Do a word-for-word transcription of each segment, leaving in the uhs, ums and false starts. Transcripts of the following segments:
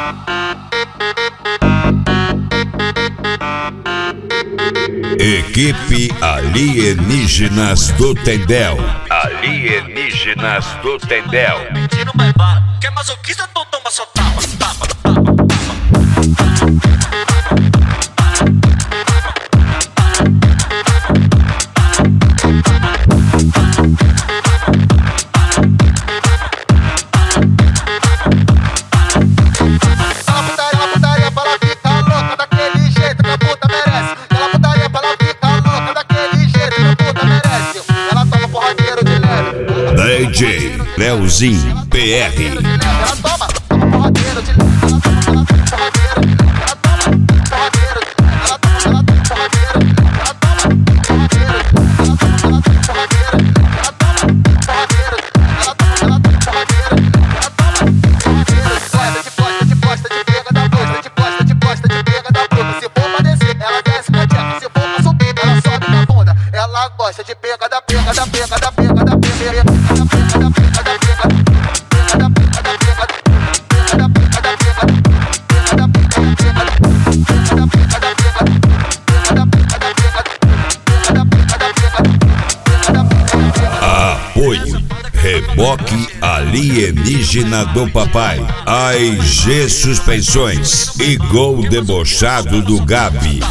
Equipe Alienígenas do Tendel. Alienígenas do Tendel. Tira mais bala, quer masoquista, então toma só tapa, tapa, tapa. D J Leozinho P R. Ela toma, toma porradeiro de leve. Ela toma, ela toma porradeiro. Ela toma porradeiro. Ela toma, ela toma porradeiro. Ela toma porradeiro. Ela toma, ela toma porradeiro. Ela toma porradeiro. Ela toma, ela toma porradeiro. Ela toma porradeiro. De costa, de costa, de pega da bosta. De costa, de costa, de pega da bruta. Se for pra descer, ela desce na tcheca. Se for pra subir, ela sobe na bunda. Ela gosta de pega da pega da pega da pega da pega. Apoio Reboque Alienígena do Papai, A I G Suspensões e Gol Debochado do Gabi.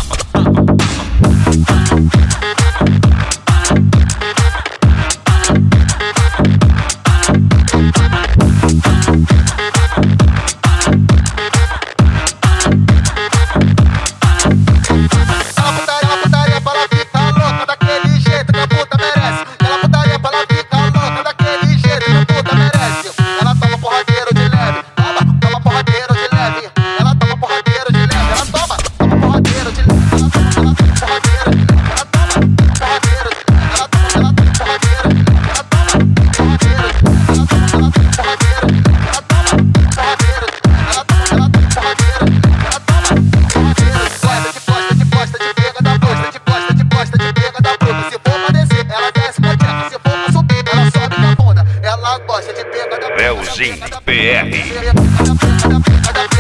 Leozinho P R.